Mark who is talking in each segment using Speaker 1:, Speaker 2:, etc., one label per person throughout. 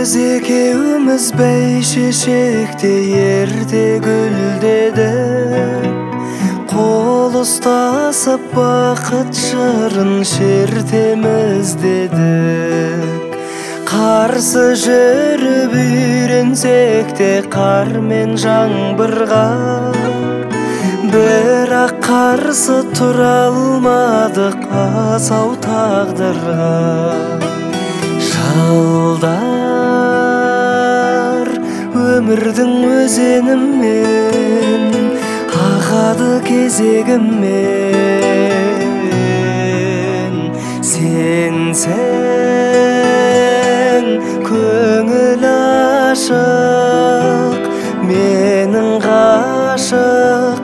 Speaker 1: экеумиз бәйшешекте ерте гүлдедік, қол ұстасып бақыт жырын шертеміз дедік. Қарсы жүріп үйренсек те қар мен жаңбырға, бірақ қарсы тұра алмадық асау тағдырға. Жылдар өмірдің өзенімен ағады кезегіммен. Сенсең көңіл ашық, менің ғашық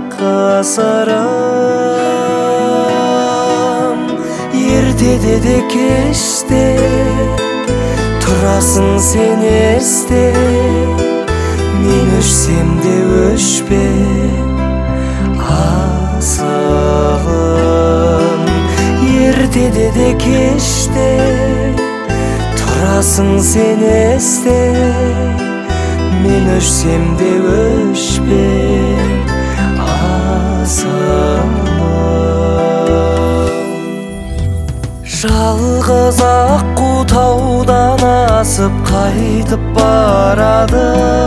Speaker 1: қасырым. Ертеде де кеште тұрасың сен есте, мен өшсем де өшпе асылым. Ертеде де кеште тұрасың сен есте, мен өшсем де өшпе асылым. Жалғыз аққу таудан асып қайтып барады,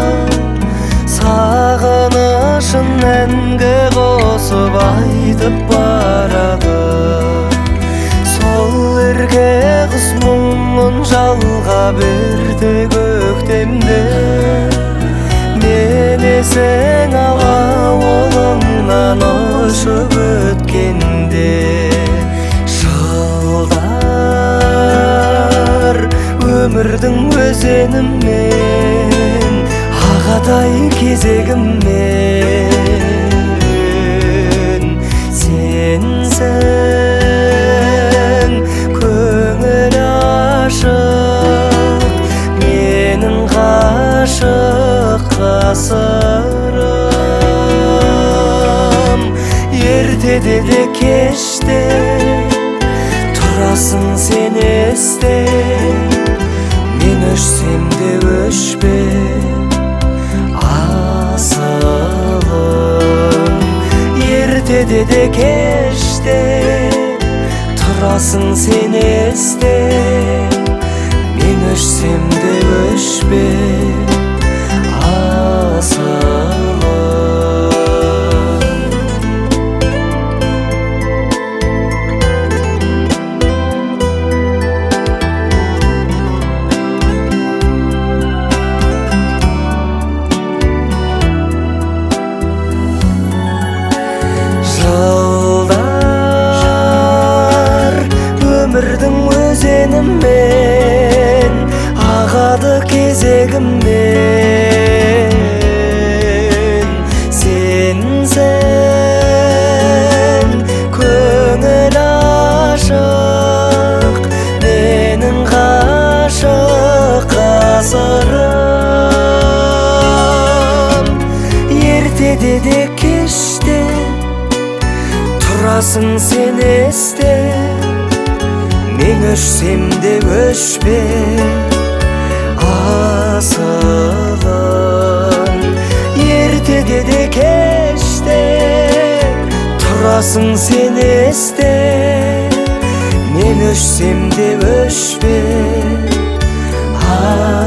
Speaker 1: сағынышын әнге қосып айтып барады. Сол ерке құс мұңын жалға берді көктемде, мен есен ала олыңнан ұшып өткенде. Өмірдің өзенімен ағадай кезегіммен. Сенсің көңіл ашық, менің ғашық қасырым. Ертеде де кеште тұрасың сен есте, мен өшсем де өшпе асылым. Ертеде де кеште тұрасың сен есте, мен өшсем де өшпе асылым. Өмірдің өзенімен ағады кезегіммен. Сенсің көңіл ашық, менің ғашық қасырым. Ертеде де кеште тұрасың сен есте, мен өшсем де өшпе асылым. Ертеде де кеште тұрасың сен есте, мен өшсем де өшпе асылым.